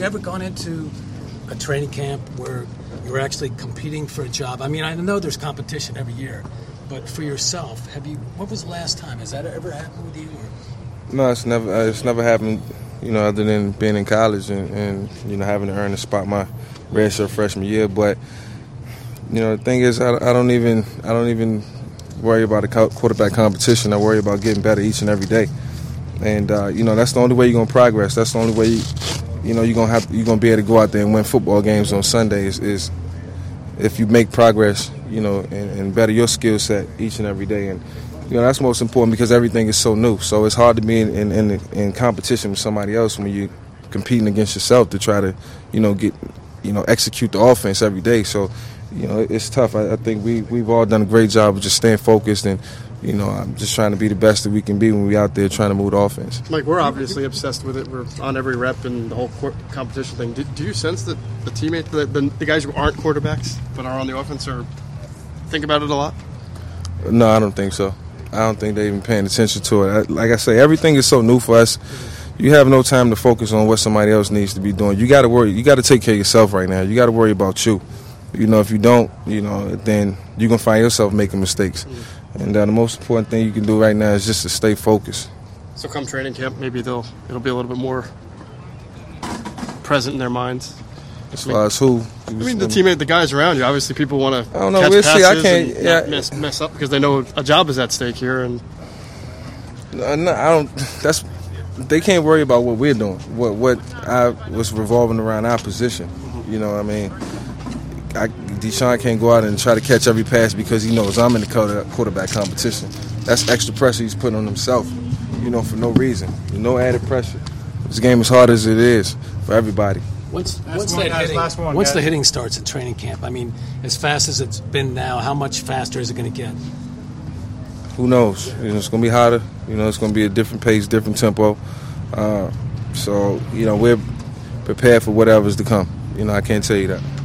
you ever gone into a training camp where you're actually competing for a job? I mean, I know there's competition every year, but for yourself, what was the last time? Has that ever happened with you? Or? No, it's never happened, other than being in college and having to earn a spot my redshirt freshman year. But, the thing is, I don't even worry about a quarterback competition. I worry about getting better each and every day. And, that's the only way you're going to progress. That's the only way, you're going to be able to go out there and win football games on Sundays is if you make progress, and better your skill set each and every day. And, that's most important because everything is so new. So it's hard to be in competition with somebody else when you're competing against yourself to try to, execute the offense every day. So, it's tough. I think we've all done a great job of just staying focused and, I'm just trying to be the best that we can be when we're out there trying to move the offense. Mike, we're obviously obsessed with it. We're on every rep and the whole competition thing. Do you sense that the teammates, the guys who aren't quarterbacks but are on the offense, think about it a lot? No, I don't think so. I don't think they're even paying attention to it. Like I say, everything is so new for us. You have no time to focus on what somebody else needs to be doing. You got to worry. You got to take care of yourself right now. You got to worry about you. If you don't, then you're going to find yourself making mistakes. And the most important thing you can do right now is just to stay focused. So come training camp, maybe it'll be a little bit more present in their minds. As far as who? The guys around you. Obviously, people want to I don't know. catch We'll passes see. I can't and not mess up because they know a job is at stake here. And no, I don't. They can't worry about what we're doing. What I was revolving around our position. Deshaun can't go out and try to catch every pass because he knows I'm in the quarterback competition. That's extra pressure he's putting on himself, for no reason. No added pressure. This game is hard as it is for everybody. Once the hitting starts in training camp, I mean, as fast as it's been now, how much faster is it going to get? Who knows? It's going to be hotter. It's going to be a different pace, different tempo. So, we're prepared for whatever's to come. I can't tell you that.